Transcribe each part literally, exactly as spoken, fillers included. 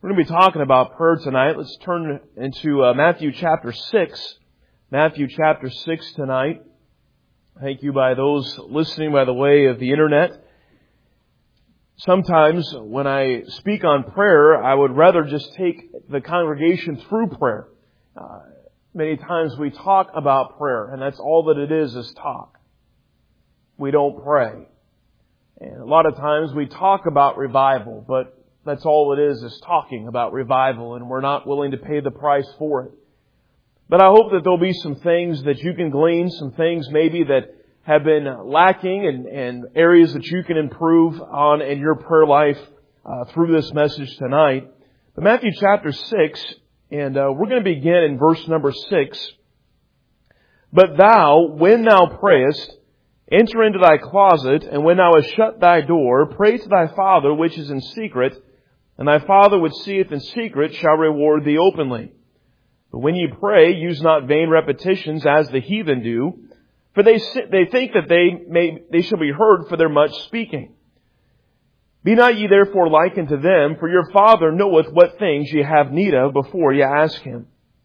We're going to be talking about prayer tonight. Let's turn into uh, Matthew chapter six. Matthew chapter six tonight. Thank you by those listening by the way of the internet. Sometimes when I speak on prayer, I would rather just take the congregation through prayer. Uh, many times we talk about prayer, and that's all that it is, is talk. We don't pray. And a lot of times we talk about revival, but that's all it is, is talking about revival, and we're not willing to pay the price for it. But I hope that there'll be some things that you can glean, some things maybe that have been lacking and, and areas that you can improve on in your prayer life uh, through this message tonight. But Matthew chapter six, and uh, we're going to begin in verse number six. But thou, when thou prayest, enter into thy closet, and when thou hast shut thy door, pray to thy Father which is in secret, and thy Father which seeth in secret shall reward thee openly. But when ye pray, use not vain repetitions as the heathen do, for they they think that they may they shall be heard for their much speaking. Be not ye therefore like unto them, for your Father knoweth what things ye have need of before ye ask Him.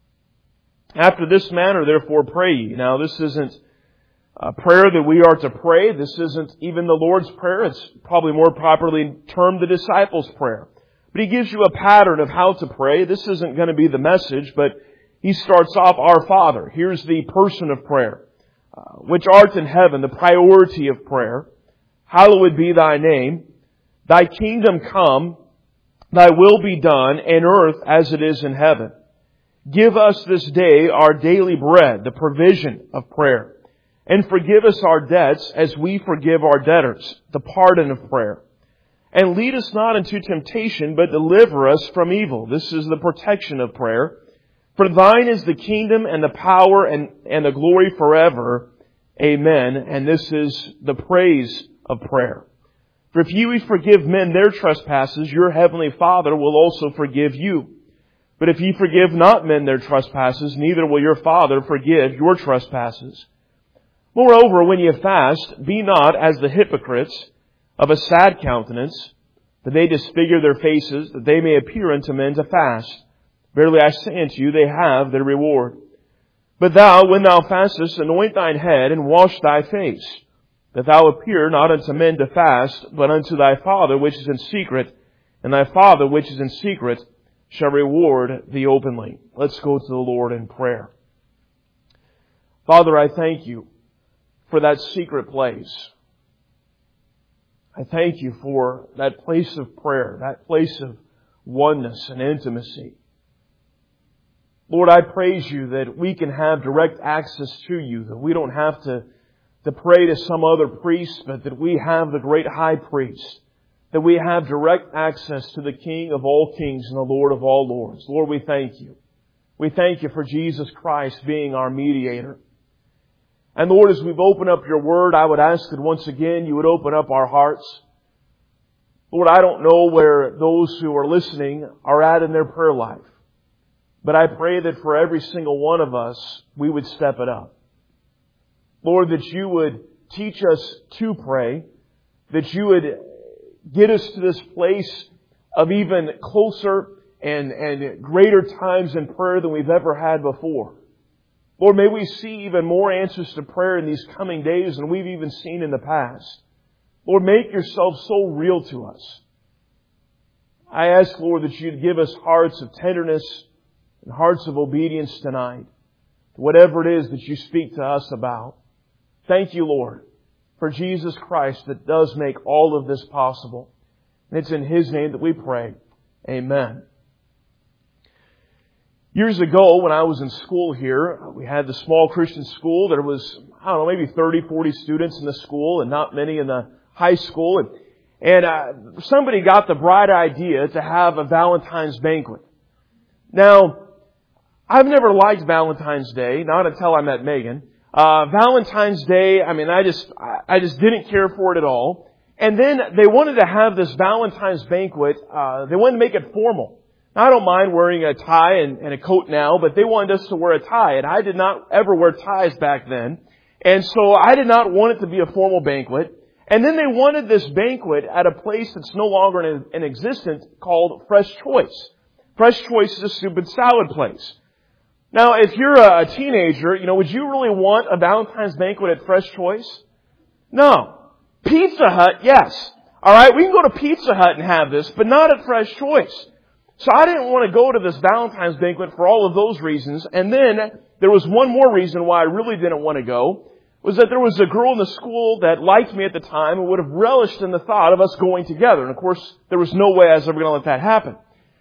After this manner therefore pray ye. Now this isn't a prayer that we are to pray. This isn't even the Lord's Prayer. It's probably more properly termed the disciples' prayer. But He gives you a pattern of how to pray. This isn't going to be the message, but He starts off, Our Father. Here's the person of prayer. Uh, which art in heaven, the priority of prayer. Hallowed be thy name. Thy kingdom come. Thy will be done in earth as it is in heaven. Give us this day our daily bread, the provision of prayer. And forgive us our debts as we forgive our debtors, the pardon of prayer. And lead us not into temptation, but deliver us from evil. This is the protection of prayer. For thine is the kingdom and the power and, and the glory forever. Amen. And this is the praise of prayer. For if ye forgive men their trespasses, your heavenly Father will also forgive you. But if ye forgive not men their trespasses, neither will your Father forgive your trespasses. Moreover, when ye fast, be not as the hypocrites of a sad countenance, that they disfigure their faces, that they may appear unto men to fast. Verily I say unto you, they have their reward. But thou, when thou fastest, anoint thine head, and wash thy face, that thou appear not unto men to fast, but unto thy Father which is in secret, and thy Father which is in secret shall reward thee openly. Let's go to the Lord in prayer. Father, I thank you for that secret place. I thank you for that place of prayer, that place of oneness and intimacy. Lord, I praise you that we can have direct access to you, that we don't have to, to pray to some other priest, but that we have the great high priest, that we have direct access to the King of all kings and the Lord of all lords. Lord, we thank you. We thank you for Jesus Christ being our mediator. And Lord, as we've opened up your word, I would ask that once again you would open up our hearts. Lord, I don't know where those who are listening are at in their prayer life. But I pray that for every single one of us, we would step it up. Lord, that you would teach us to pray, that you would get us to this place of even closer and, and greater times in prayer than we've ever had before. Lord, may we see even more answers to prayer in these coming days than we've even seen in the past. Lord, make yourself so real to us. I ask, Lord, that you'd give us hearts of tenderness and hearts of obedience tonight. Whatever it is that you speak to us about. Thank you, Lord, for Jesus Christ that does make all of this possible. And it's in His name that we pray. Amen. Years ago, when I was in school here, we had the small Christian school. There was, I don't know, maybe thirty, forty students in the school and not many in the high school. And, and uh, somebody got the bright idea to have a Valentine's banquet. Now, I've never liked Valentine's Day, not until I met Megan. Uh, Valentine's Day, I mean, I just, I just didn't care for it at all. And then they wanted to have this Valentine's banquet, uh, they wanted to make it formal. Now, I don't mind wearing a tie and, and a coat now, but they wanted us to wear a tie, and I did not ever wear ties back then. And so I did not want it to be a formal banquet. And then they wanted this banquet at a place that's no longer in, in existence called Fresh Choice. Fresh Choice is a soup and salad place. Now, if you're a teenager, you know, would you really want a Valentine's banquet at Fresh Choice? No. Pizza Hut, yes. Alright, we can go to Pizza Hut and have this, but not at Fresh Choice. So I didn't want to go to this Valentine's banquet for all of those reasons. And then there was one more reason why I really didn't want to go, was that there was a girl in the school that liked me at the time and would have relished in the thought of us going together. And of course, there was no way I was ever going to let that happen.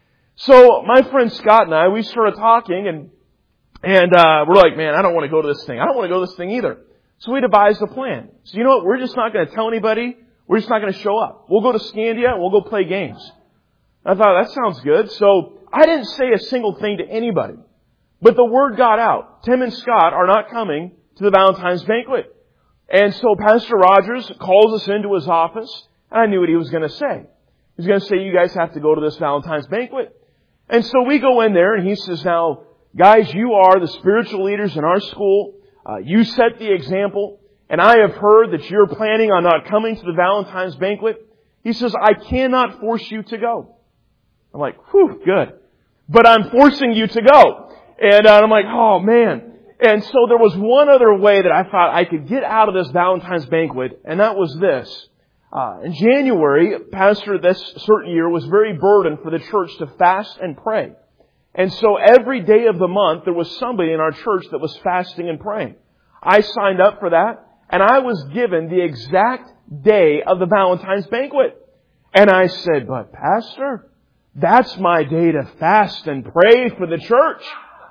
So my friend Scott and I, we started talking and And uh we're like, man, I don't want to go to this thing. I don't want to go to this thing either. So we devised a plan. So you know what? We're just not going to tell anybody. We're just not going to show up. We'll go to Scandia and we'll go play games. I thought, that sounds good. So I didn't say a single thing to anybody. But the word got out. Tim and Scott are not coming to the Valentine's banquet. And so Pastor Rogers calls us into his office. And I knew what he was going to say. He was going to say, you guys have to go to this Valentine's banquet. And so we go in there and he says, now, guys, you are the spiritual leaders in our school. Uh, you set the example. And I have heard that you're planning on not coming to the Valentine's banquet. He says, I cannot force you to go. I'm like, whew, good. But I'm forcing you to go. And uh, I'm like, oh man. And so there was one other way that I thought I could get out of this Valentine's banquet. And that was this. Uh, in January, Pastor this certain year was very burdened for the church to fast and pray. And so every day of the month, there was somebody in our church that was fasting and praying. I signed up for that, and I was given the exact day of the Valentine's banquet. And I said, but Pastor, that's my day to fast and pray for the church.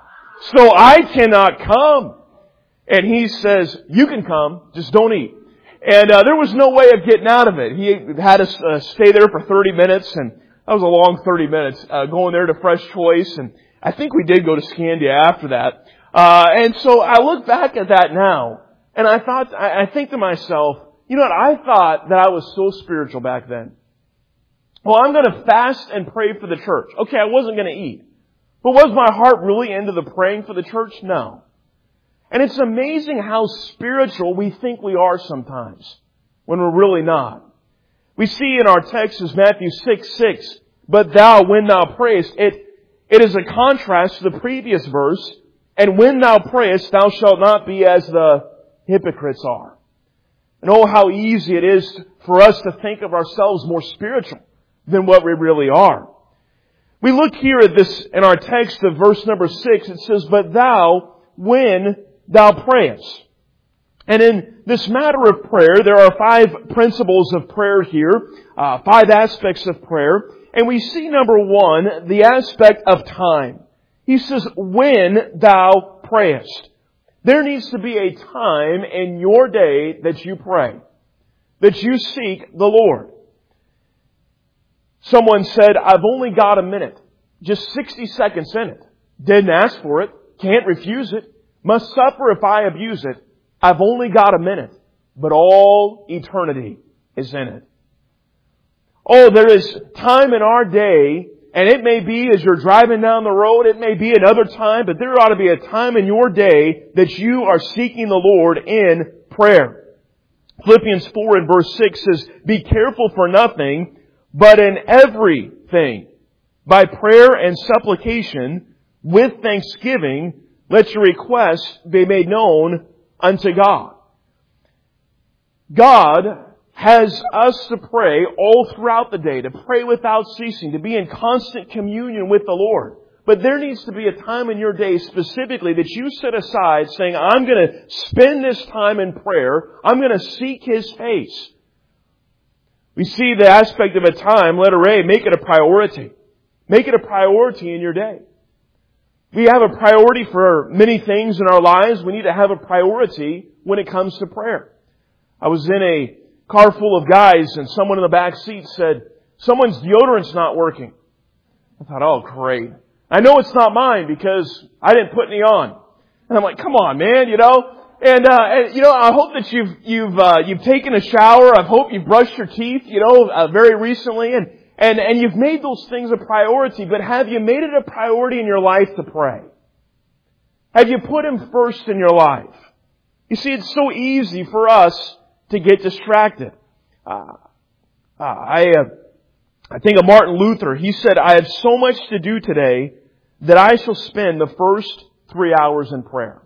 So I cannot come. And he says, you can come, just don't eat. And uh, there was no way of getting out of it. He had us uh, stay there for thirty minutes, and that was a long thirty minutes, uh, going there to Fresh Choice, and I think we did go to Scandia after that. Uh, and so I look back at that now, and I thought, I, I think to myself, you know what, I thought that I was so spiritual back then. Well, I'm going to fast and pray for the church. Okay, I wasn't going to eat. But was my heart really into the praying for the church? No. And it's amazing how spiritual we think we are sometimes, when we're really not. We see in our text is Matthew six six, but thou, when thou prayest, it, it is a contrast to the previous verse, and when thou prayest, thou shalt not be as the hypocrites are. And oh, how easy it is for us to think of ourselves more spiritual than what we really are. We look here at this in our text of verse number six, it says, but thou, when thou prayest. And in this matter of prayer, there are five principles of prayer here, uh, five aspects of prayer. And we see, number one, the aspect of time. He says, when thou prayest. There needs to be a time in your day that you pray, that you seek the Lord. Someone said, I've only got a minute, just sixty seconds in it. Didn't ask for it, can't refuse it, must suffer if I abuse it. I've only got a minute, but all eternity is in it. Oh, there is time in our day, and it may be as you're driving down the road, it may be another time, but there ought to be a time in your day that you are seeking the Lord in prayer. Philippians four and verse six says, be careful for nothing, but in everything, by prayer and supplication, with thanksgiving, let your requests be made known unto God. God has us to pray all throughout the day, to pray without ceasing, to be in constant communion with the Lord. But there needs to be a time in your day specifically that you set aside saying, I'm going to spend this time in prayer. I'm going to seek His face. We see the aspect of a time, letter A, make it a priority. Make it a priority in your day. We have a priority for many things in our lives. We need to have a priority when it comes to prayer. I was in a car full of guys and someone in the back seat said, someone's deodorant's not working. I thought, oh great. I know it's not mine because I didn't put any on. And I'm like, come on man, you know. And, uh, and you know, I hope that you've, you've, uh, you've taken a shower. I hope you've brushed your teeth, you know, uh, very recently. And, and, and you've made those things a priority. But have you made it a priority in your life to pray? Have you put Him first in your life? You see, it's so easy for us to get distracted. Uh, uh, I, uh, I think of Martin Luther. He said, I have so much to do today that I shall spend the first three hours in prayer.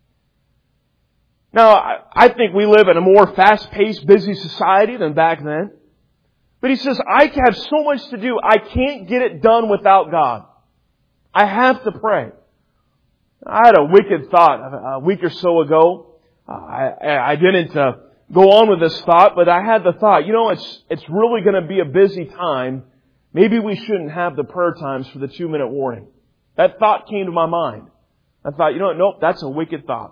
Now, I think we live in a more fast-paced, busy society than back then. But he says, I have so much to do, I can't get it done without God. I have to pray. I had a wicked thought a week or so ago. I, I didn't uh, go on with this thought, but I had the thought, you know, it's it's really going to be a busy time. Maybe we shouldn't have the prayer times for the two-minute warning. That thought came to my mind. I thought, you know what, nope, that's a wicked thought.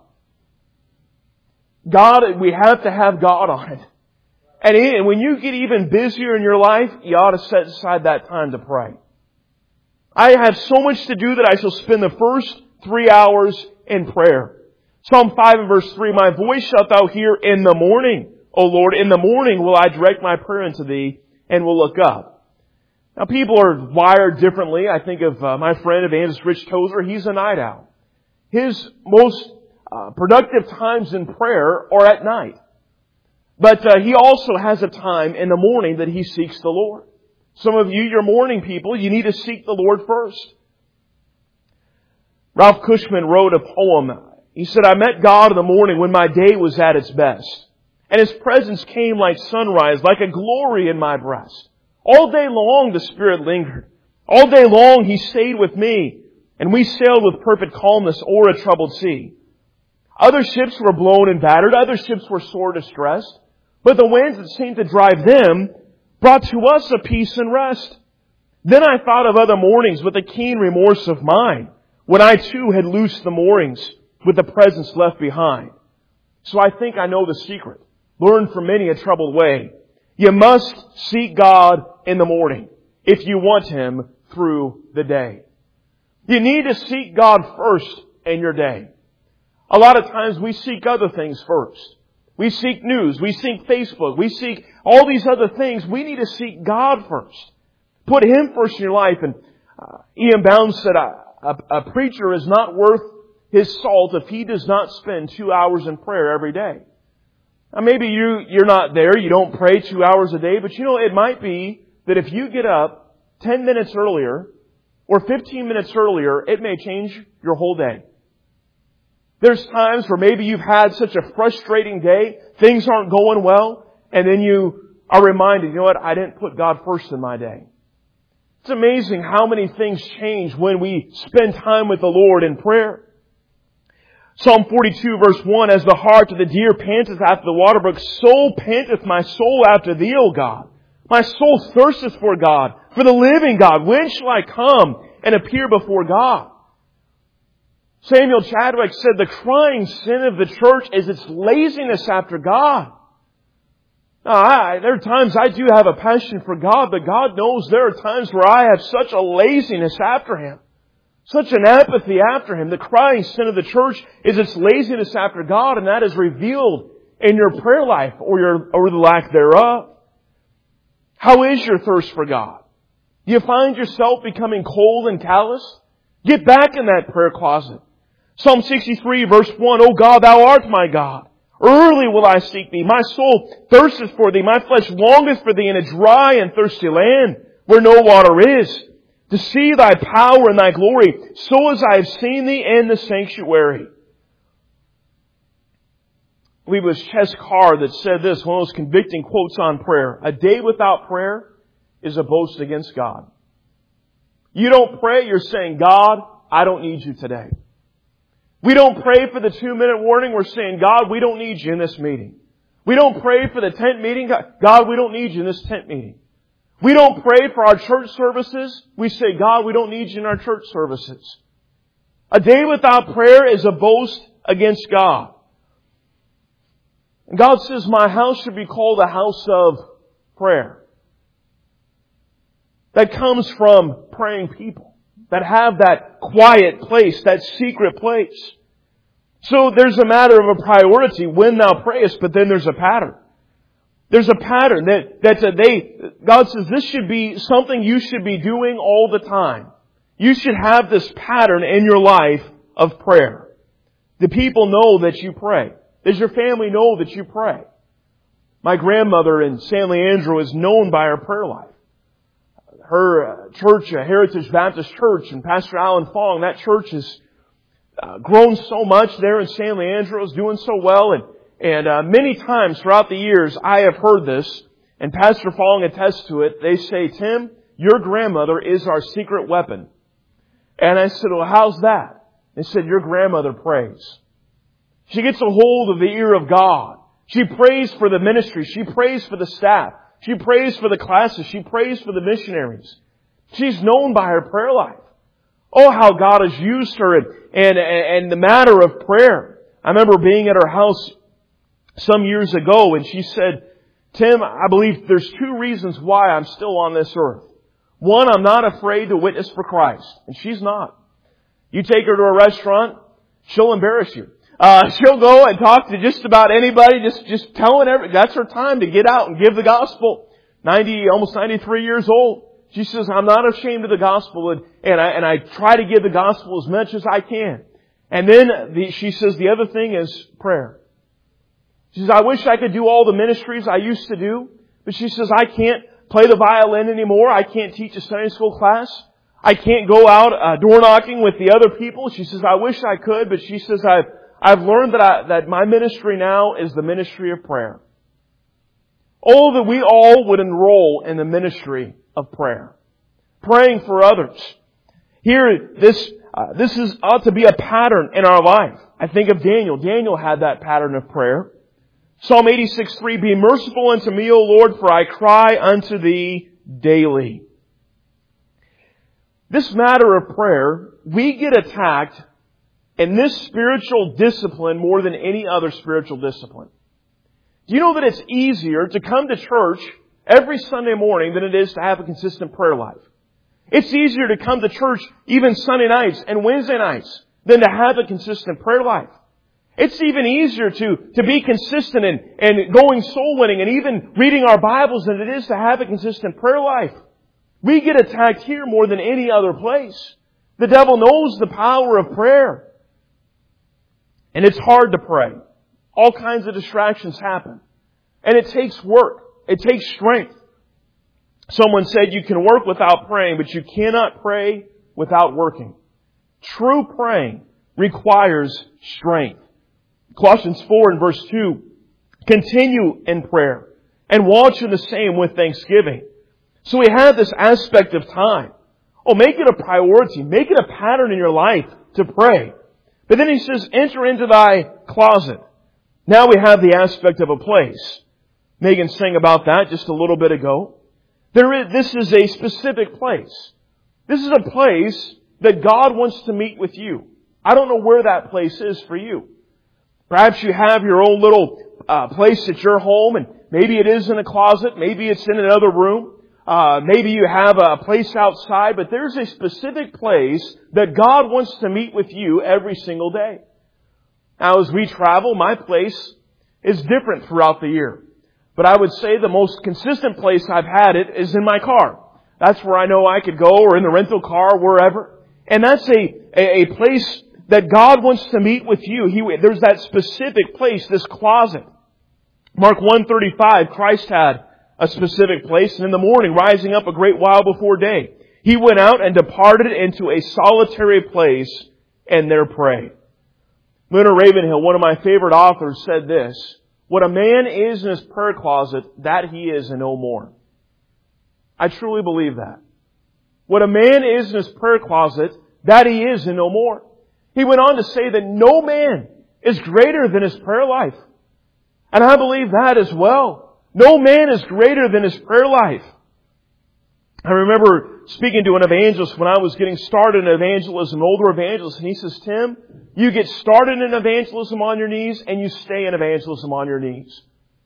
God, we have to have God on it. And, he, and when you get even busier in your life, you ought to set aside that time to pray. I have so much to do that I shall spend the first three hours in prayer. Psalm five and verse three, my voice shalt thou hear in the morning, O Lord. In the morning will I direct my prayer unto thee and will look up. Now people are wired differently. I think of uh, my friend Evangelist Rich Tozer. He's a night owl. His most uh, productive times in prayer are at night. But uh, he also has a time in the morning that he seeks the Lord. Some of you, you're morning people, you need to seek the Lord first. Ralph Cushman wrote a poem. He said, I met God in the morning when my day was at its best. And His presence came like sunrise, like a glory in my breast. All day long the Spirit lingered. All day long He stayed with me. And we sailed with perfect calmness o'er a troubled sea. Other ships were blown and battered. Other ships were sore distressed. But the winds that seemed to drive them brought to us a peace and rest. Then I thought of other mornings with a keen remorse of mine, when I too had loosed the moorings with the presence left behind. So I think I know the secret. Learn from many a troubled way. You must seek God in the morning if you want Him through the day. You need to seek God first in your day. A lot of times we seek other things first. We seek news. We seek Facebook. We seek all these other things. We need to seek God first. Put Him first in your life. And uh, Ian Bounds said, a, a, a preacher is not worth his salt if he does not spend two hours in prayer every day. Now maybe you, you're not there. You don't pray two hours a day. But you know, it might be that if you get up ten minutes earlier or fifteen minutes earlier, it may change your whole day. There's times where maybe you've had such a frustrating day, things aren't going well, and then you are reminded, you know what, I didn't put God first in my day. It's amazing how many things change when we spend time with the Lord in prayer. Psalm forty-two verse one, as the hart of the deer panteth after the water brook, so panteth my soul after Thee, O God. My soul thirsteth for God, for the living God. When shall I come and appear before God? Samuel Chadwick said, the crying sin of the church is its laziness after God. Now, I, there are times I do have a passion for God, but God knows there are times where I have such a laziness after Him. Such an apathy after Him. The crying sin of the church is its laziness after God, and that is revealed in your prayer life or your or the lack thereof. How is your thirst for God? Do you find yourself becoming cold and callous? Get back in that prayer closet. Psalm sixty-three verse one, O God, Thou art my God. Early will I seek Thee. My soul thirsteth for Thee. My flesh longeth for Thee in a dry and thirsty land where no water is, to see Thy power and Thy glory, so as I have seen Thee in the sanctuary. I believe it was Ches Carr that said this, one of those convicting quotes on prayer. A day without prayer is a boast against God. You don't pray, you're saying, God, I don't need You today. We don't pray for the two-minute warning. We're saying, God, we don't need You in this meeting. We don't pray for the tent meeting. God, we don't need You in this tent meeting. We don't pray for our church services. We say, God, we don't need You in our church services. A day without prayer is a boast against God. And God says, my house should be called a house of prayer. That comes from praying people. That have that quiet place, that secret place. So there's a matter of a priority when thou prayest, but then there's a pattern. There's a pattern that, that uh, they, God says this should be something you should be doing all the time. You should have this pattern in your life of prayer. The people know that you pray. Does your family know that you pray? My grandmother in San Leandro is known by her prayer life. her church, Heritage Baptist Church, and Pastor Alan Fong, that church has uh, grown so much there in San Leandro, is doing so well. And, and uh, many times throughout the years, I have heard this, and Pastor Fong attests to it. They say, Tim, your grandmother is our secret weapon. And I said, well, how's that? They said, your grandmother prays. She gets a hold of the ear of God. She prays for the ministry. She prays for the staff. She prays for the classes. She prays for the missionaries. She's known by her prayer life. Oh, how God has used her and, and, and the matter of prayer. I remember being at her house some years ago, and she said, Tim, I believe there's two reasons why I'm still on this earth. One, I'm not afraid to witness for Christ. And she's not. You take her to a restaurant, she'll embarrass you. Uh, she'll go and talk to just about anybody, just, just telling every, that's her time to get out and give the gospel. ninety, almost ninety-three years old. She says, I'm not ashamed of the gospel, and, and I, and I try to give the gospel as much as I can. And then the, she says the other thing is prayer. She says, I wish I could do all the ministries I used to do, but she says, I can't play the violin anymore. I can't teach a Sunday school class. I can't go out uh, door knocking with the other people. She says, I wish I could, but she says, I've I've learned that I, that my ministry now is the ministry of prayer. Oh, that we all would enroll in the ministry of prayer. Praying for others. Here, this, uh, this is, ought to be a pattern in our life. I think of Daniel. Daniel had that pattern of prayer. Psalm eighty-six three, Be merciful unto me, O Lord, for I cry unto Thee daily. This matter of prayer, we get attacked in this spiritual discipline more than any other spiritual discipline. Do you know that it's easier to come to church every Sunday morning than it is to have a consistent prayer life? It's easier to come to church even Sunday nights and Wednesday nights than to have a consistent prayer life. It's even easier to, to be consistent in, in going soul winning and even reading our Bibles than it is to have a consistent prayer life. We get attacked here more than any other place. The devil knows the power of prayer. And it's hard to pray. All kinds of distractions happen. And it takes work. It takes strength. Someone said you can work without praying, but you cannot pray without working. True praying requires strength. Colossians four and verse two, continue in prayer and watch in the same with thanksgiving. So we have this aspect of time. Oh, make it a priority. Make it a pattern in your life to pray. But then he says, enter into thy closet. Now we have the aspect of a place. Megan sang about that just a little bit ago. There is, this is a specific place. This is a place that God wants to meet with you. I don't know where that place is for you. Perhaps you have your own little uh, place at your home, and maybe it is in a closet, maybe it's in another room. Uh, maybe you have a place outside, but there's a specific place that God wants to meet with you every single day. Now, as we travel, my place is different throughout the year. But I would say the most consistent place I've had it is in my car. That's where I know I could go, or in the rental car, wherever. And that's a, a, a place that God wants to meet with you. He, there's that specific place, this closet. Mark one thirty-five, Christ had a specific place, and in the morning, rising up a great while before day, He went out and departed into a solitary place and there prayed. Leonard Ravenhill, one of my favorite authors, said this, what a man is in his prayer closet, that he is and no more. I truly believe that. What a man is in his prayer closet, that he is and no more. He went on to say that no man is greater than his prayer life. And I believe that as well. No man is greater than his prayer life. I remember speaking to an evangelist when I was getting started in evangelism, an older evangelist, and he says, Tim, you get started in evangelism on your knees and you stay in evangelism on your knees.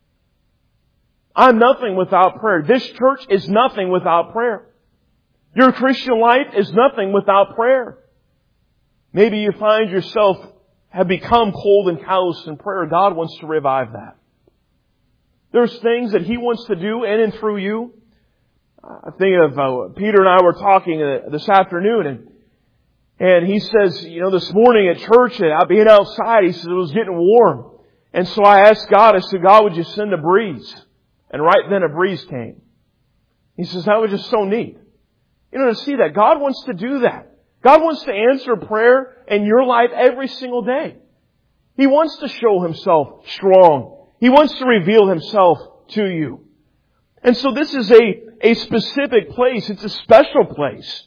I'm nothing without prayer. This church is nothing without prayer. Your Christian life is nothing without prayer. Maybe you find yourself have become cold and callous in prayer. God wants to revive that. There's things that He wants to do in and through you. I think of uh, Peter and I were talking uh, this afternoon, and and he says, you know, this morning at church, and being outside, he said it was getting warm, and so I asked God. I said, God, would you send a breeze? And right then a breeze came. He says that was just so neat. You know, to see that. God wants to do that. God wants to answer prayer in your life every single day. He wants to show Himself strong. He wants to reveal Himself to you. And so this is a, a specific place. It's a special place.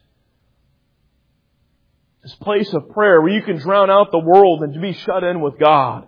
This place of prayer where you can drown out the world and to be shut in with God.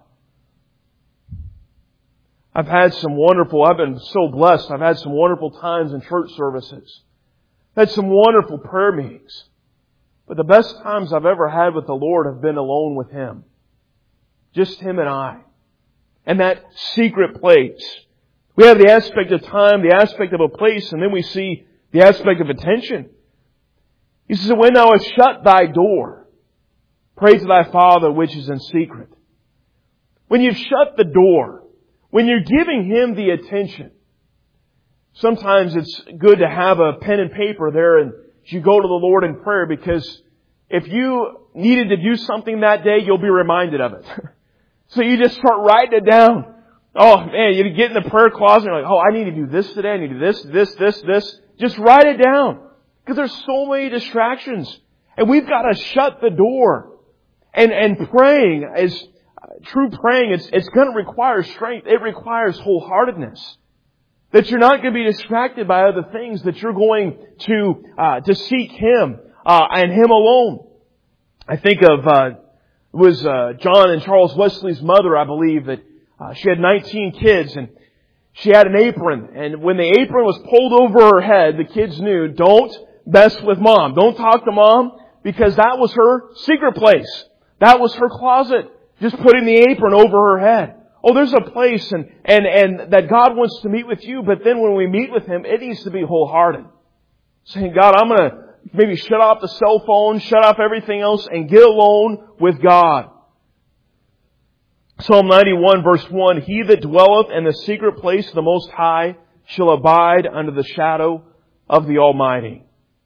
I've had some wonderful, I've been so blessed. I've had some wonderful times in church services. I've had some wonderful prayer meetings. But the best times I've ever had with the Lord have been alone with Him. Just Him and I. And that secret place. We have the aspect of time, the aspect of a place, and then we see the aspect of attention. He says, when thou hast shut thy door, pray to thy Father which is in secret. When you've shut the door, when you're giving Him the attention, sometimes it's good to have a pen and paper there and you go to the Lord in prayer, because if you needed to do something that day, you'll be reminded of it. So you just start writing it down. Oh man, you get in the prayer closet and you're like, oh, I need to do this today. I need to do this, this, this, this. Just write it down. Because there's so many distractions. And we've got to shut the door. And, and praying is, uh, true praying, it's, it's going to require strength. It requires wholeheartedness. That you're not going to be distracted by other things. That you're going to, uh, to seek Him, uh, and Him alone. I think of, uh, it was, uh, John and Charles Wesley's mother, I believe, that, uh, she had nineteen kids and she had an apron. And when the apron was pulled over her head, the kids knew, don't mess with Mom. Don't talk to Mom, because that was her secret place. That was her closet. Just putting the apron over her head. Oh, there's a place and, and, and that God wants to meet with you, but then when we meet with Him, it needs to be wholehearted. Saying, God, I'm going to maybe shut off the cell phone, shut off everything else, and get alone with God. Psalm ninety-one verse one, He that dwelleth in the secret place of the Most High shall abide under the shadow of the Almighty.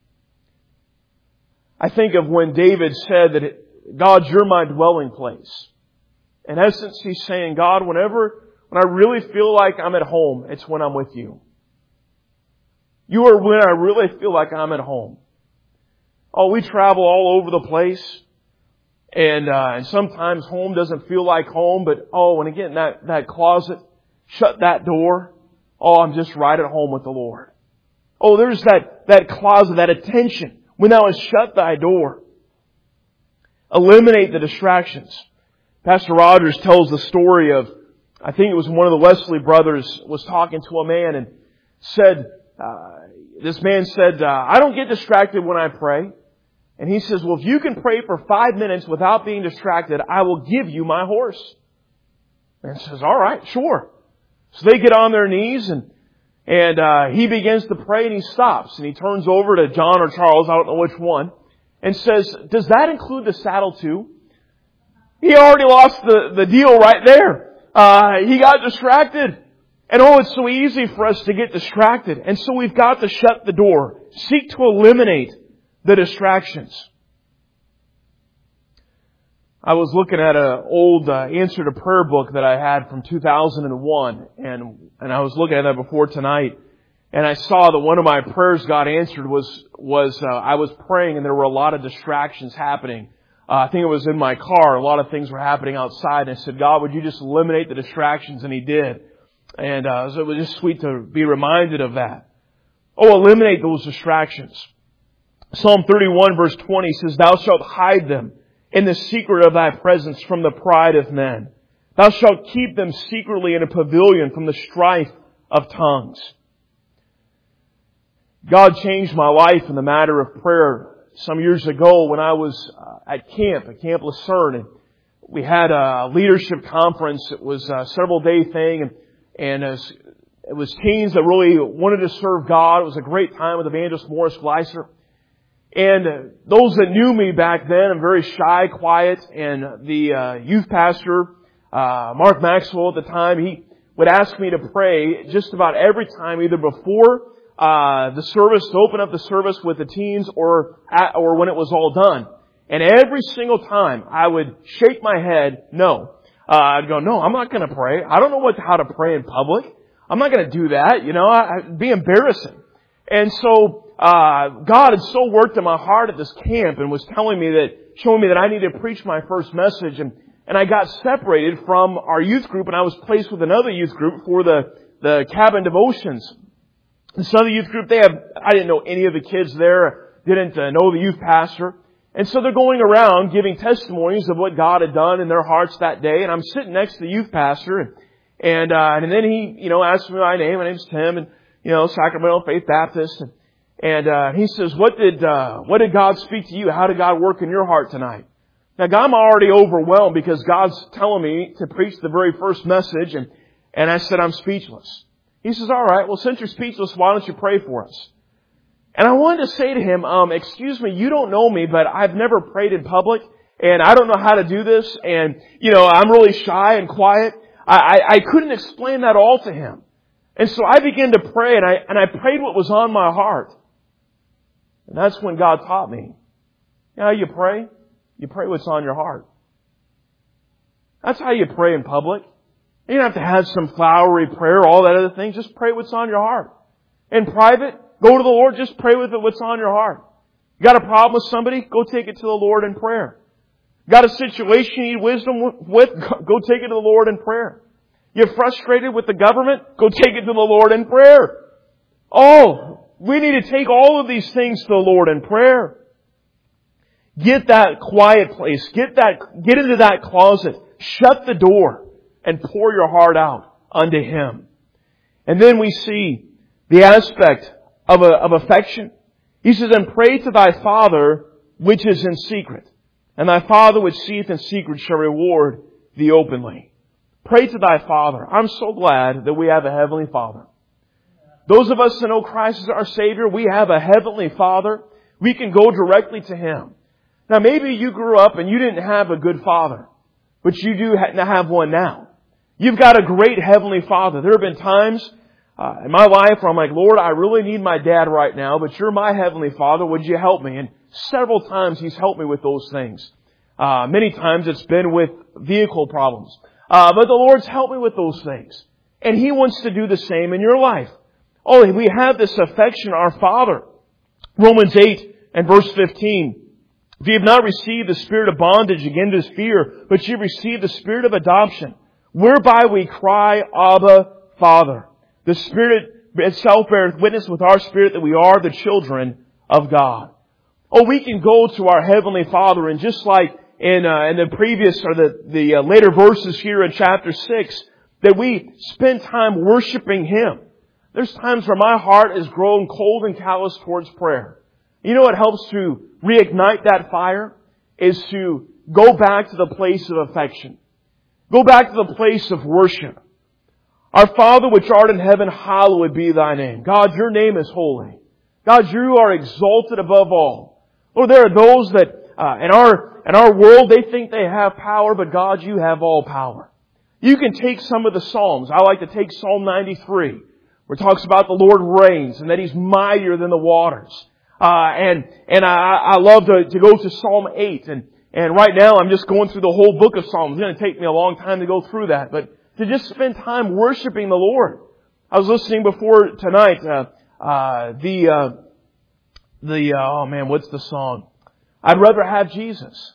I think of when David said that, God, you're my dwelling place. In essence, he's saying, God, whenever, when I really feel like I'm at home, it's when I'm with you. You are when I really feel like I'm at home. Oh, we travel all over the place. And, uh, and sometimes home doesn't feel like home, but oh, and again, that, that closet, shut that door. Oh, I'm just right at home with the Lord. Oh, there's that, that closet, that attention. When thou hast shut thy door. Eliminate the distractions. Pastor Rogers tells the story of, I think it was one of the Wesley brothers was talking to a man and said, uh, this man said, uh, I don't get distracted when I pray. And he says, well, if you can pray for five minutes without being distracted, I will give you my horse. And he says, all right, sure. So they get on their knees and, and, uh, he begins to pray and he stops and he turns over to John or Charles, I don't know which one, and says, does that include the saddle too? He already lost the, the deal right there. Uh, he got distracted. And oh, it's so easy for us to get distracted. And so we've got to shut the door. Seek to eliminate the distractions. I was looking at an old uh, answer to prayer book that I had from two thousand one. And, and I was looking at that before tonight. And I saw that one of my prayers God answered was, was uh, I was praying and there were a lot of distractions happening. Uh, I think it was in my car. A lot of things were happening outside. And I said, God, would you just eliminate the distractions? And He did. And uh, so it was just sweet to be reminded of that. Oh, eliminate those distractions. Psalm thirty-one verse twenty says, Thou shalt hide them in the secret of Thy presence from the pride of men. Thou shalt keep them secretly in a pavilion from the strife of tongues. God changed my life in the matter of prayer some years ago when I was uh, at camp, at Camp Lucerne. And we had a leadership conference. It was a several day thing. And, and as, it was teens that really wanted to serve God. It was a great time with Evangelist Morris Gleiser. And uh, those that knew me back then, I'm very shy, quiet. And the uh, youth pastor, uh, Mark Maxwell at the time, he would ask me to pray just about every time, either before Uh, the service, to open up the service with the teens or, at, or when it was all done. And every single time I would shake my head, no. Uh, I'd go, no, I'm not going to pray. I don't know what, how to pray in public. I'm not going to do that. You know, I, it'd be embarrassing. And so, uh, God had so worked in my heart at this camp and was telling me that, showing me that I needed to preach my first message. And, and I got separated from our youth group and I was placed with another youth group for the, the cabin devotions. This other youth group, they have, I didn't know any of the kids there, didn't uh, know the youth pastor. And so they're going around giving testimonies of what God had done in their hearts that day. And I'm sitting next to the youth pastor and, and, uh, and then he, you know, asked me my name. My name's Tim and, you know, Sacramento Faith Baptist. And, and, uh, he says, what did, uh, what did God speak to you? How did God work in your heart tonight? Now, I'm already overwhelmed because God's telling me to preach the very first message. And, and I said, I'm speechless. He says, all right, well, since you're speechless, why don't you pray for us? And I wanted to say to him, um, excuse me, you don't know me, but I've never prayed in public and I don't know how to do this. And, you know, I'm really shy and quiet. I, I, I couldn't explain that all to him. And so I began to pray and I, and I prayed what was on my heart. And that's when God taught me. You know how you pray? You pray what's on your heart. That's how you pray in public. You don't have to have some flowery prayer, all that other thing. Just pray what's on your heart. In private, go to the Lord, just pray with it what's on your heart. You got a problem with somebody? Go take it to the Lord in prayer. Got a situation you need wisdom with? Go take it to the Lord in prayer. You're frustrated with the government? Go take it to the Lord in prayer. Oh, we need to take all of these things to the Lord in prayer. Get that quiet place. Get that, get into that closet. Shut the door and pour your heart out unto Him. And then we see the aspect of a, of affection. He says, and pray to thy Father which is in secret. And thy Father which seeth in secret shall reward thee openly. Pray to thy Father. I'm so glad that we have a Heavenly Father. Those of us that know Christ as our Savior, we have a Heavenly Father. We can go directly to Him. Now maybe you grew up and you didn't have a good father, but you do have one now. You've got a great Heavenly Father. There have been times uh, in my life where I'm like, Lord, I really need my dad right now, but you're my Heavenly Father. Would you help me? And several times He's helped me with those things. Uh, many times it's been with vehicle problems. Uh, but the Lord's helped me with those things. And He wants to do the same in your life. Oh, we have this affection, our Father. Romans eight and verse fifteen. If you have not received the spirit of bondage again to fear, but you have received the spirit of adoption, whereby we cry, Abba, Father. The Spirit itself beareth witness with our spirit that we are the children of God. Oh, we can go to our Heavenly Father, and just like in, uh, in the previous or the, the uh, later verses here in chapter six, that we spend time worshiping Him. There's times where my heart has grown cold and callous towards prayer. You know what helps to reignite that fire? Is to go back to the place of affection. Go back to the place of worship. Our Father which art in heaven, hallowed be Thy name. God, Your name is holy. God, You are exalted above all. Lord, there are those that uh, in our in our world, they think they have power, but God, You have all power. You can take some of the Psalms. I like to take Psalm ninety-three, where it talks about the Lord reigns and that He's mightier than the waters. Uh, and, and I, I love to, to go to Psalm eight. And, and right now I'm just going through the whole book of Psalms. It's going to take me a long time to go through that. But to just spend time worshiping the Lord. I was listening before tonight, uh, uh, the, uh, the, uh, oh man, what's the song? I'd rather have Jesus.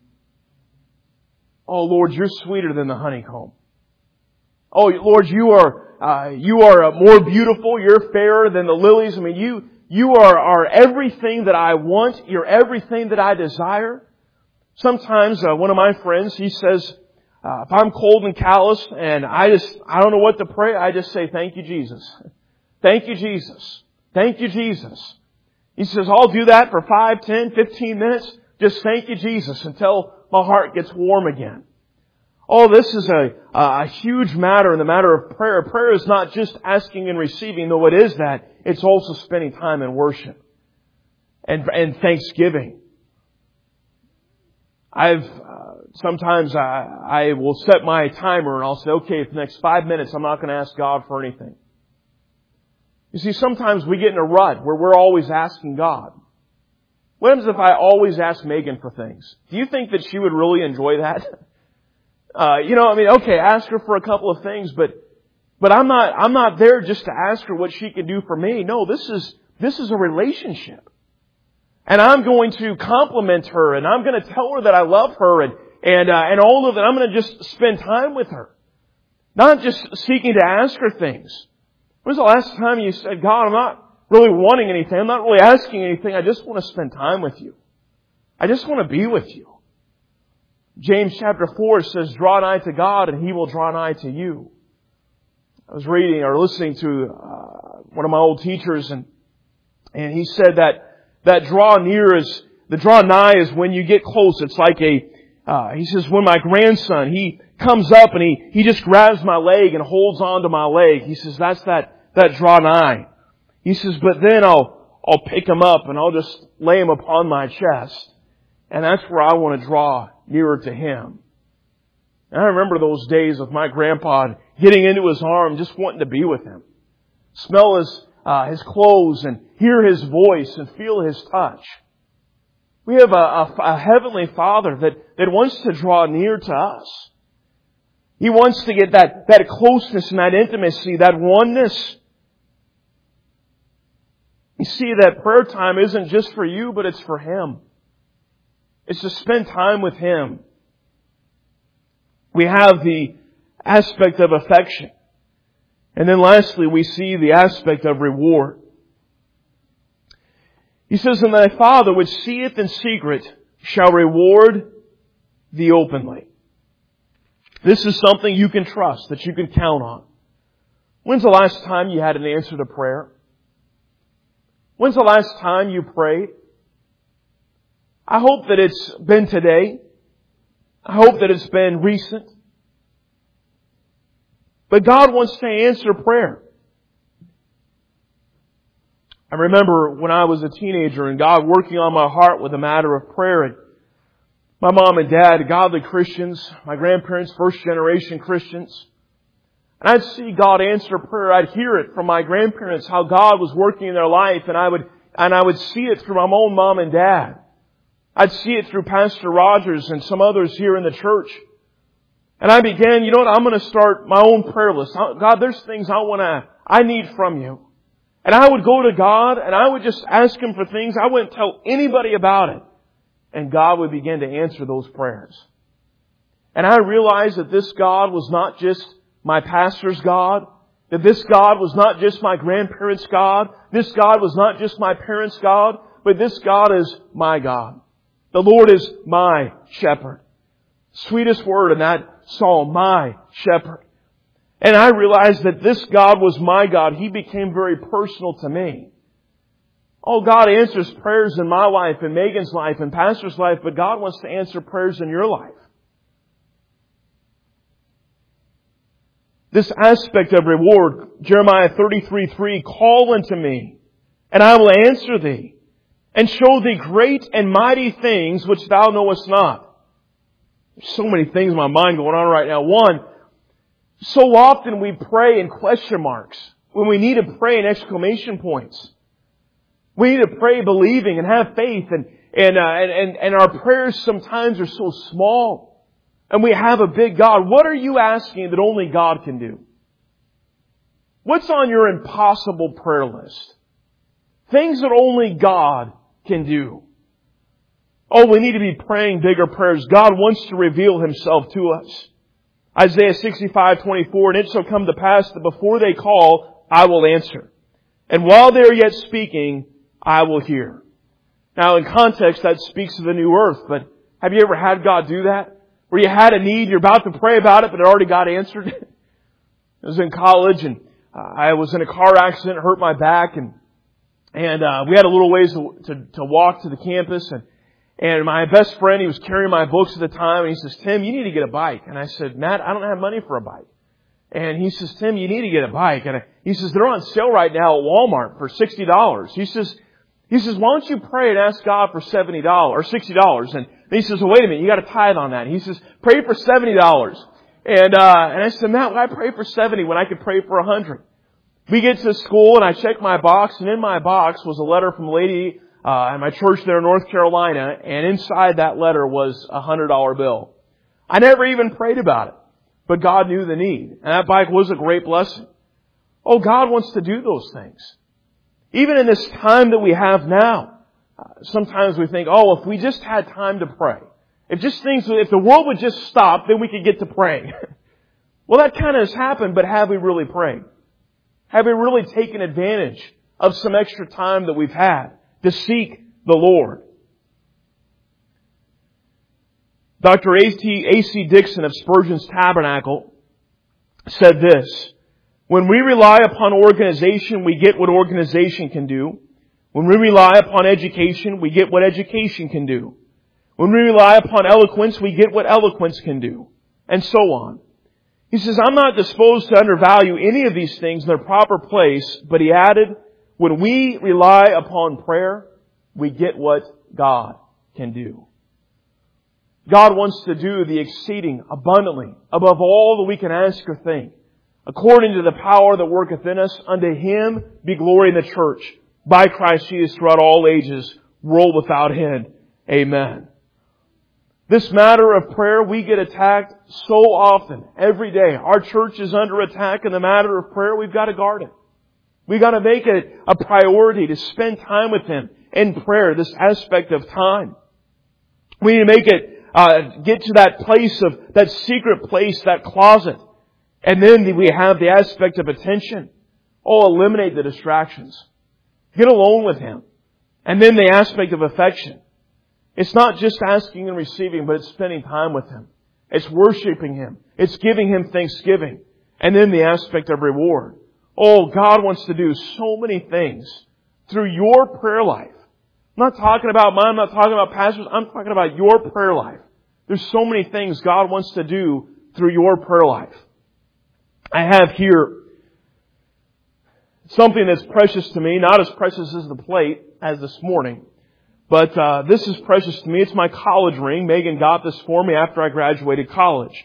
Oh Lord, You're sweeter than the honeycomb. Oh Lord, You are, uh, You are more beautiful. You're fairer than the lilies. I mean, You, You are, are everything that I want. You're everything that I desire. Sometimes uh, one of my friends, he says, uh, if I'm cold and callous and I just, I don't know what to pray, I just say, thank You, Jesus. Thank You, Jesus. Thank You, Jesus. He says, I'll do that for five, ten, fifteen minutes. Just thank You, Jesus, until my heart gets warm again. Oh, this is a, a huge matter in the matter of prayer. Prayer is not just asking and receiving, though it is that. It's also spending time in worship and, and thanksgiving. I've, uh, sometimes I, I will set my timer and I'll say, okay, for the next five minutes, I'm not going to ask God for anything. You see, sometimes we get in a rut where we're always asking God. What happens if I always ask Megan for things? Do you think that she would really enjoy that? Uh, you know, I mean, okay, ask her for a couple of things, but, but I'm not, I'm not there just to ask her what she can do for me. No, this is This is a relationship. And I'm going to compliment her, and I'm going to tell her that I love her, and and uh, and all of that. I'm going to just spend time with her. Not just seeking to ask her things. When's the last time you said, God, I'm not really wanting anything. I'm not really asking anything. I just want to spend time with you. I just want to be with you. James chapter four says, draw nigh to God and He will draw nigh to you. I was reading or listening to uh, one of my old teachers, and and he said that that draw near is, the draw nigh is when you get close. It's like a, uh, he says, when my grandson, he comes up and he, he just grabs my leg and holds onto my leg. He says, that's that, that draw nigh. He says, but then I'll, I'll pick him up and I'll just lay him upon my chest. And that's where I want to draw nearer to him. And I remember those days of my grandpa getting into his arm, just wanting to be with him. Smell his, uh, his clothes and hear his voice and feel his touch. We have a, a, a heavenly Father that, that wants to draw near to us. He wants to get that, that closeness and that intimacy, that oneness. You see, that prayer time isn't just for you, but it's for Him. It's to spend time with Him. We have the aspect of affection. And then lastly, we see the aspect of reward. He says, and thy Father which seeth in secret shall reward thee openly. This is something you can trust, that you can count on. When's the last time you had an answer to prayer? When's the last time you prayed? I hope that it's been today. I hope that it's been recent. But God wants to answer prayer. I remember when I was a teenager and God working on my heart with a matter of prayer. And my mom and dad, godly Christians, my grandparents, first generation Christians. And I'd see God answer prayer. I'd hear it from my grandparents, how God was working in their life. And I would, and I would see it through my own mom and dad. I'd see it through Pastor Rogers and some others here in the church. And I began, you know what, I'm going to start my own prayer list. God, there's things I want to, I need from you. And I would go to God and I would just ask Him for things. I wouldn't tell anybody about it. And God would begin to answer those prayers. And I realized that this God was not just my pastor's God. That this God was not just my grandparents' God. This God was not just my parents' God. But this God is my God. The Lord is my shepherd. Sweetest word in that psalm, my shepherd. And I realized that this God was my God. He became very personal to me. Oh, God answers prayers in my life, in Megan's life, in Pastor's life, but God wants to answer prayers in your life. This aspect of reward, Jeremiah thirty-three three, call unto me, and I will answer thee, and show thee great and mighty things which thou knowest not. There's so many things in my mind going on right now. One, so often we pray in question marks when we need to pray in exclamation points. We need to pray believing and have faith, and and, uh, and and and our prayers sometimes are so small, and we have a big God. What are you asking that only God can do? What's on your impossible prayer list? Things that only God can do. Oh, we need to be praying bigger prayers. God wants to reveal Himself to us. Isaiah sixty-five twenty-four, and it shall come to pass that before they call, I will answer. And while they are yet speaking, I will hear. Now, in context, that speaks of the new earth, but have you ever had God do that? Where you had a need, you're about to pray about it, but it already got answered? I was in college, and uh, I was in a car accident, hurt my back, and and uh, we had a little ways to, to, to walk to the campus, and And my best friend, he was carrying my books at the time, and he says, Tim, you need to get a bike. And I said, Matt, I don't have money for a bike. And he says, Tim, you need to get a bike. And I, he says, they're on sale right now at Walmart for sixty dollars. He says, he says, why don't you pray and ask God for seventy dollars or sixty dollars? And he says, well, wait a minute, you got to tithe on that. He says, pray for seventy dollars. And, uh, and I said, Matt, why pray for seventy when I could pray for a hundred? We get to school and I check my box, and in my box was a letter from a lady Uh, at my church there in North Carolina, and inside that letter was a hundred dollar bill. I never even prayed about it, but God knew the need, and that bike was a great blessing. Oh, God wants to do those things. Even in this time that we have now, uh, sometimes we think, oh, if we just had time to pray, if just things, if the world would just stop, then we could get to praying. Well, that kind of has happened, but have we really prayed? Have we really taken advantage of some extra time that we've had to seek the Lord? Doctor A C Dixon of Spurgeon's Tabernacle said this: when we rely upon organization, we get what organization can do. When we rely upon education, we get what education can do. When we rely upon eloquence, we get what eloquence can do. And so on. He says, I'm not disposed to undervalue any of these things in their proper place, but he added, when we rely upon prayer, we get what God can do. God wants to do the exceeding abundantly above all that we can ask or think, according to the power that worketh in us. Unto Him be glory in the church, by Christ Jesus, throughout all ages, world without end. Amen. This matter of prayer, we get attacked so often, every day. Our church is under attack in the matter of prayer. We've got to guard it. We've got to make it a priority to spend time with Him in prayer, this aspect of time. We need to make it Uh, get to that place of, that secret place, that closet. And then we have the aspect of attention. Oh, eliminate the distractions. Get alone with Him. And then the aspect of affection. It's not just asking and receiving, but it's spending time with Him. It's worshiping Him. It's giving Him thanksgiving. And then the aspect of reward. Oh, God wants to do so many things through your prayer life. I'm not talking about mine, I'm not talking about pastors, I'm talking about your prayer life. There's so many things God wants to do through your prayer life. I have here something that's precious to me, not as precious as the plate as this morning, but uh, this is precious to me. It's my college ring. Megan got this for me after I graduated college.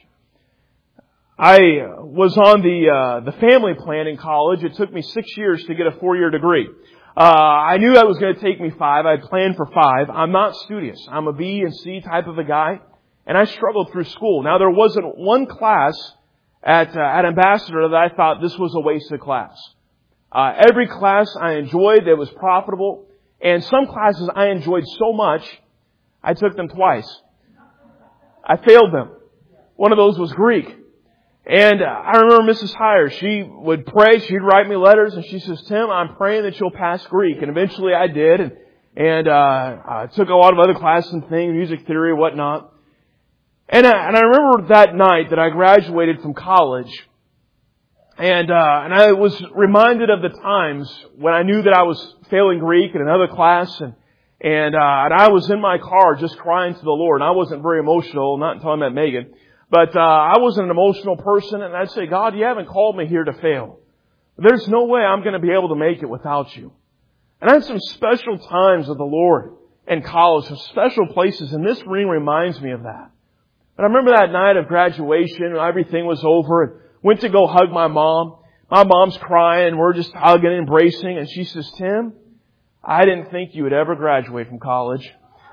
I was on the uh, the family plan in college. It took me six years to get a four-year degree. Uh, I knew that was going to take me five. I planned for five. I'm not studious. I'm a B and C type of a guy. And I struggled through school. Now, there wasn't one class at uh, at Ambassador that I thought this was a wasted class. Uh, every class I enjoyed that was profitable. And some classes I enjoyed so much, I took them twice. I failed them. One of those was Greek. And uh, I remember Missus Heyer, she would pray, she'd write me letters, and she says, Tim, I'm praying that you'll pass Greek. And eventually I did. And, and uh, I took a lot of other classes and things, music theory, whatnot. And I, and I remember that night that I graduated from college, and uh, and I was reminded of the times when I knew that I was failing Greek in another class, and and, uh, and I was in my car just crying to the Lord. And I wasn't very emotional, not until I met Megan, but uh, I wasn't an emotional person, and I'd say, God, you haven't called me here to fail. There's no way I'm going to be able to make it without you. And I had some special times with the Lord in college, some special places, and this ring reminds me of that. But I remember that night of graduation, and everything was over, and went to go hug my mom. My mom's crying, and we're just hugging and embracing, and she says, Tim, I didn't think you would ever graduate from college.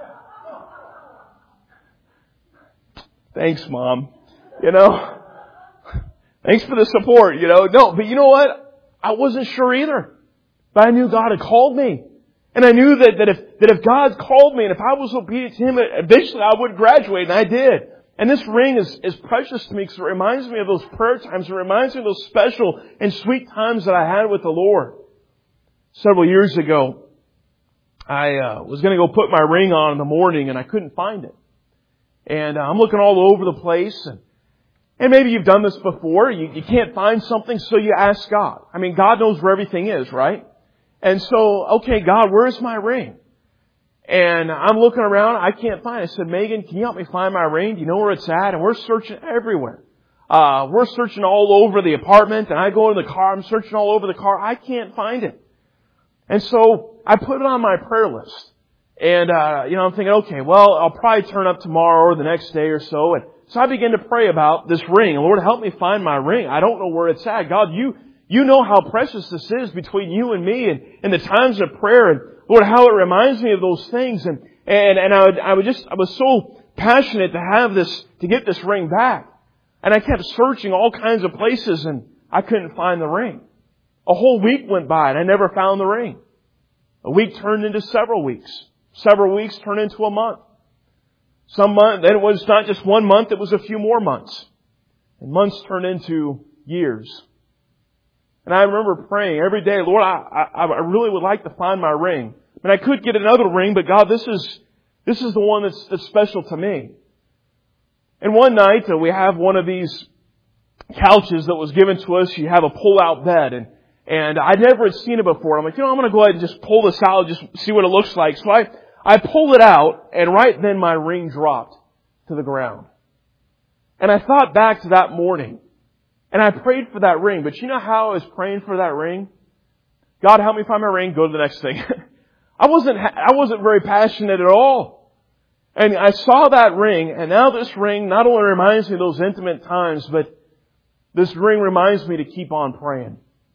Thanks, Mom. You know, thanks for the support, you know. No, but you know what? I wasn't sure either. But I knew God had called me. And I knew that, that if, that if God called me and if I was obedient to Him, eventually I would graduate, and I did. And this ring is, is precious to me because it reminds me of those prayer times. It reminds me of those special and sweet times that I had with the Lord. Several years ago, I uh, was going to go put my ring on in the morning, and I couldn't find it. And uh, I'm looking all over the place, and And maybe you've done this before. You, you can't find something, so you ask God. I mean, God knows where everything is, right? And so, okay, God, where's my ring? And I'm looking around. I can't find it. I said, Megan, can you help me find my ring? Do you know where it's at? And we're searching everywhere. Uh, we're searching all over the apartment. And I go in the car. I'm searching all over the car. I can't find it. And so I put it on my prayer list. And, uh, you know, I'm thinking, okay, well, I'll probably turn up tomorrow or the next day or so. And so I began to pray about this ring. And Lord, help me find my ring. I don't know where it's at. God, you, you know how precious this is between you and me and, and the times of prayer. And Lord, how it reminds me of those things. And, and, and I would, I would just, I was so passionate to have this, to get this ring back. And I kept searching all kinds of places and I couldn't find the ring. A whole week went by and I never found the ring. A week turned into several weeks. Several weeks turned into a month. Some month, then it was not just one month, it was a few more months. And months turned into years. And I remember praying every day, Lord, I, I, I really would like to find my ring. And I could get another ring, but God, this is, this is the one that's, that's special to me. And one night, uh, we have one of these couches that was given to us. You have a pull-out bed, and and I never had seen it before. I'm like, you know, I'm going to go ahead and just pull this out, just see what it looks like. So I, I pull it out, and right then my ring dropped to the ground. And I thought back to that morning, and I prayed for that ring. But you know how I was praying for that ring? God, help me find my ring, go to the next thing. I wasn't, I wasn't very passionate at all. And I saw that ring, and now this ring not only reminds me of those intimate times, but this ring reminds me to keep on praying.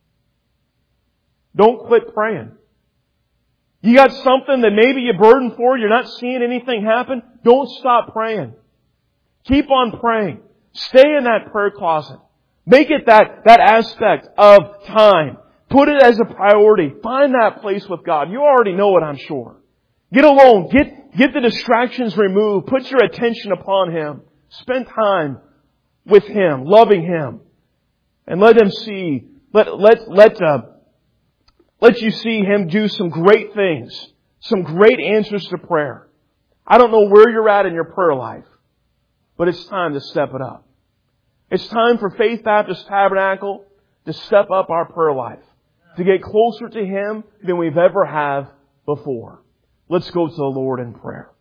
Don't quit praying. You got something that maybe you're burdened for, you're not seeing anything happen, don't stop praying. Keep on praying. Stay in that prayer closet. Make it that, that aspect of time. Put it as a priority. Find that place with God. You already know it, I'm sure. Get alone. Get, get the distractions removed. Put your attention upon Him. Spend time with Him, loving Him. And let Him see, let, let, let, uh, let you see Him do some great things. Some great answers to prayer. I don't know where you're at in your prayer life, but it's time to step it up. It's time for Faith Baptist Tabernacle to step up our prayer life. To get closer to Him than we've ever have before. Let's go to the Lord in prayer.